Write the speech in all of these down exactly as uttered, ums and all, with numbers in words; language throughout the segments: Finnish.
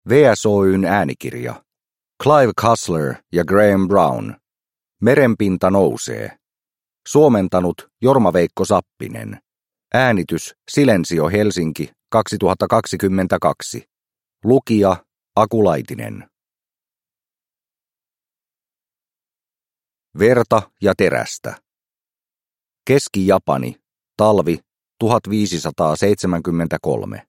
V S O:n äänikirja. Clive Cussler ja Graham Brown. Merenpinta nousee. Suomentanut Jorma-Veikko Sappinen. Äänitys Silensio Helsinki kaksituhattakaksikymmentäkaksi. Lukija Aku Laitinen. Verta ja terästä. Keski-Japani. Talvi tuhatviisisataaseitsemänkymmentäkolme.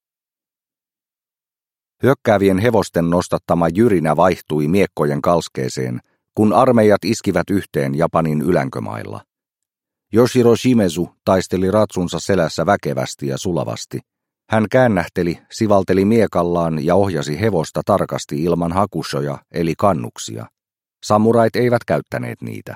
Hyökkäävien hevosten nostattama jyrinä vaihtui miekkojen kalskeeseen, kun armeijat iskivät yhteen Japanin ylänkömailla. Yoshiro Shimezu taisteli ratsunsa selässä väkevästi ja sulavasti. Hän käännähteli, sivalteli miekallaan ja ohjasi hevosta tarkasti ilman hakushoja eli kannuksia. Samurait eivät käyttäneet niitä.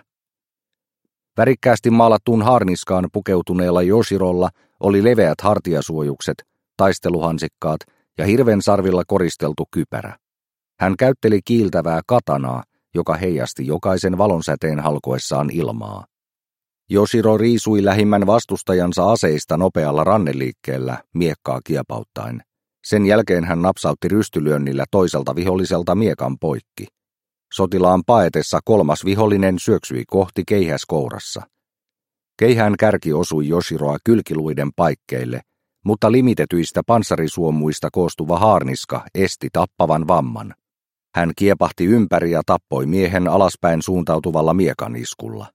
Värikkäästi maalattuun harniskaan pukeutuneella Yoshirolla oli leveät hartiasuojukset, taisteluhansikkaat ja hirvensarvilla koristeltu kypärä. Hän käytteli kiiltävää katanaa, joka heijasti jokaisen valonsäteen halkoessaan ilmaa. Yoshiro riisui lähimmän vastustajansa aseista nopealla ranneliikkeellä, miekkaa kiepauttaen. Sen jälkeen hän napsautti rystylyönnillä toiselta viholliselta miekan poikki. Sotilaan paetessa kolmas vihollinen syöksyi kohti keihäskourassa. Keihään kärki osui Yoshiroa kylkiluiden paikkeille, mutta limitetyistä panssarisuomuista koostuva haarniska esti tappavan vamman. Hän kiepahti ympäri ja tappoi miehen alaspäin suuntautuvalla miekaniskulla.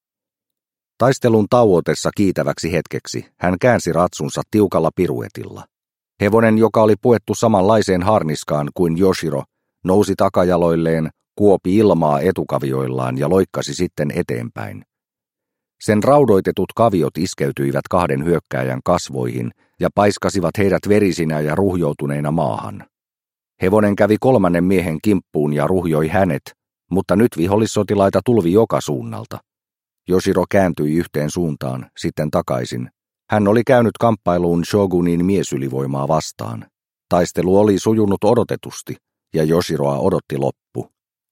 Taistelun tauotessa kiitäväksi hetkeksi hän käänsi ratsunsa tiukalla piruetilla. Hevonen, joka oli puettu samanlaiseen harniskaan kuin Yoshiro, nousi takajaloilleen, kuopi ilmaa etukavioillaan ja loikkasi sitten eteenpäin. Sen raudoitetut kaviot iskeytyivät kahden hyökkääjän kasvoihin ja paiskasivat heidät verisinä ja ruhjoutuneina maahan. Hevonen kävi kolmannen miehen kimppuun ja ruhjoi hänet, mutta nyt vihollissotilaita tulvi joka suunnalta. Yoshiro kääntyi yhteen suuntaan, sitten takaisin. Hän oli käynyt kamppailuun shogunin miesylivoimaa vastaan. Taistelu oli sujunut odotetusti, ja Yoshiroa odotti loppu.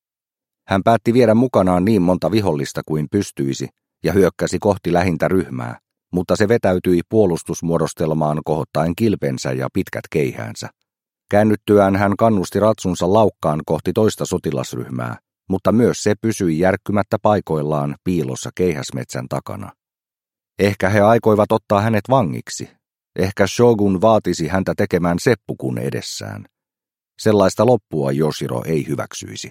Hän päätti viedä mukanaan niin monta vihollista kuin pystyisi, ja hyökkäsi kohti lähintä ryhmää, mutta se vetäytyi puolustusmuodostelmaan kohottaen kilpensä ja pitkät keihäänsä. Käännyttyään hän kannusti ratsunsa laukkaan kohti toista sotilasryhmää, mutta myös se pysyi järkkymättä paikoillaan piilossa keihäsmetsän takana. Ehkä he aikoivat ottaa hänet vangiksi. Ehkä shogun vaatisi häntä tekemään seppukun edessään. Sellaista loppua Yoshiro ei hyväksyisi.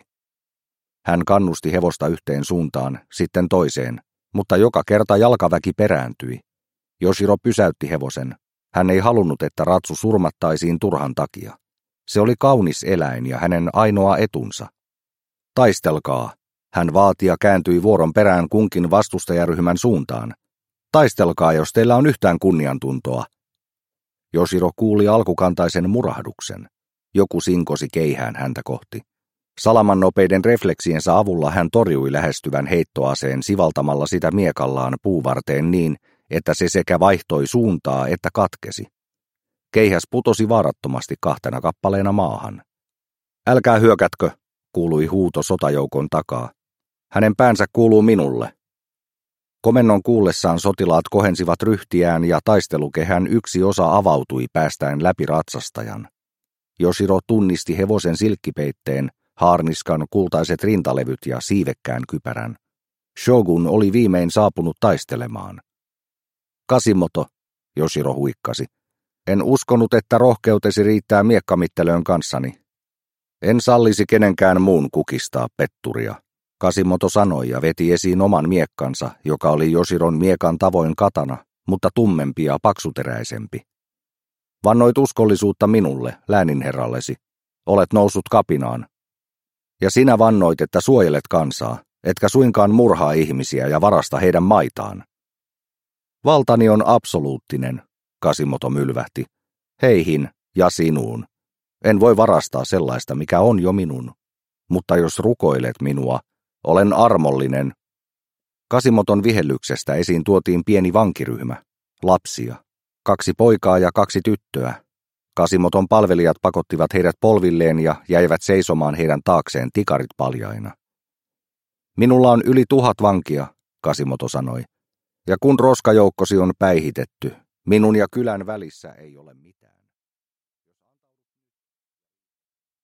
Hän kannusti hevosta yhteen suuntaan, sitten toiseen, mutta joka kerta jalkaväki perääntyi. Yoshiro pysäytti hevosen. Hän ei halunnut, että ratsu surmattaisiin turhan takia. Se oli kaunis eläin ja hänen ainoa etunsa. Taistelkaa, hän vaati ja kääntyi vuoron perään kunkin vastustajaryhmän suuntaan. Taistelkaa, jos teillä on yhtään kunniantuntoa. Yoshiro kuuli alkukantaisen murahduksen. Joku sinkosi keihään häntä kohti. Salaman nopeiden refleksiensä avulla hän torjui lähestyvän heittoaseen sivaltamalla sitä miekallaan puuvarteen niin, että se sekä vaihtoi suuntaa että katkesi. Keihäs putosi vaarattomasti kahtena kappaleena maahan. Älkää hyökätkö, kuului huuto sotajoukon takaa. Hänen päänsä kuuluu minulle. Komennon kuullessaan sotilaat kohensivat ryhtiään ja taistelukehän yksi osa avautui päästäen läpi ratsastajan. Yoshiro tunnisti hevosen silkkipeitteen, haarniskan kultaiset rintalevyt ja siivekkään kypärän. Shogun oli viimein saapunut taistelemaan. Kasimoto, Yoshiro huikkasi. En uskonut, että rohkeutesi riittää miekkamittelöön kanssani. En sallisi kenenkään muun kukistaa petturia, Kasimoto sanoi ja veti esiin oman miekkansa, joka oli Yoshiron miekan tavoin katana, mutta tummempi ja paksuteräisempi. Vannoit uskollisuutta minulle, lääninherrallesi. Olet noussut kapinaan. Ja sinä vannoit, että suojelet kansaa, etkä suinkaan murhaa ihmisiä ja varasta heidän maitaan. Valtani on absoluuttinen, Kasimoto mylvähti. Heihin ja sinuun. En voi varastaa sellaista, mikä on jo minun. Mutta jos rukoilet minua, olen armollinen. Kasimoton vihellyksestä esiin tuotiin pieni vankiryhmä. Lapsia. Kaksi poikaa ja kaksi tyttöä. Kasimoton palvelijat pakottivat heidät polvilleen ja jäivät seisomaan heidän taakseen tikarit paljaina. Minulla on yli tuhat vankia, Kasimoto sanoi. Ja kun roskajoukkosi on päihitetty, minun ja kylän välissä ei ole mitään.